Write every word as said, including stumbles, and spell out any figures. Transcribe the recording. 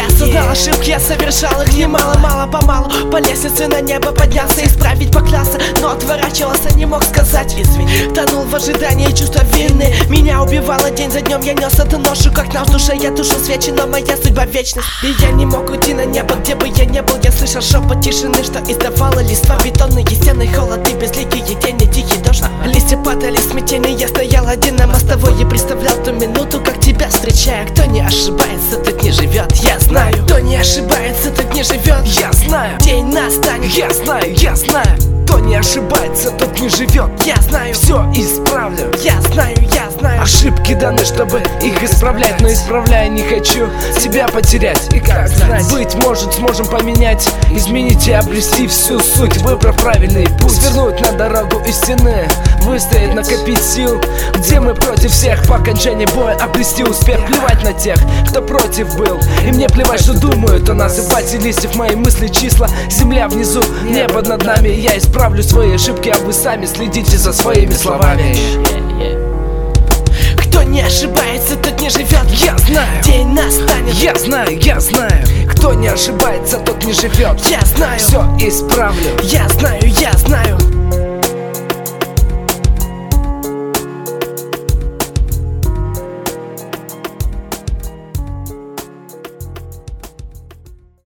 Я создал ошибки, я совершал их немало, мало-помалу. По лестнице на небо поднялся, исправить поклялся, но отворачивался, не мог сказать извини. Тонул в ожидании чувства вины, меня убивало день за днем. Я нес эту ношу, как нож в душе, я тушу свечи, но моя судьба вечность. И я не мог уйти на небо, где бы я не был. Я слышал шепот тишины, что издавала листва. Бетонные стены, холод и безликие тени, тихий дождь. Листья падали в смятении, я стоял один на мостовой и представлял ту минуту, как тебя встречаю. Кто не ошибается, тот не живет, я знаю. Кто не ошибается, тот не живет, я знаю. День настанет, Я знаю, я знаю. Кто не ошибается, тот не живет, я знаю. все исправлю. Я знаю, я знаю. Ошибки даны, чтобы их исправлять, но исправляя не хочу тебя потерять. И как знать, быть может сможем поменять, изменить и обрести всю суть, выбрав правильный путь. Свернуть на дорогу истины, выстоять, накопить сил, где мы против всех, по окончании боя обрести успех. Плевать на тех, кто против был, и мне плевать, что думают о нас. И бати листьев мои мысли, числа, земля внизу, небо над нами. Я исправлю свои ошибки, а вы сами следите за своими словами. Кто не ошибается, тот не живет, Я знаю, день настанет. я знаю, я знаю. Кто не ошибается, тот не живет, Я знаю, все исправлю. я знаю, я знаю.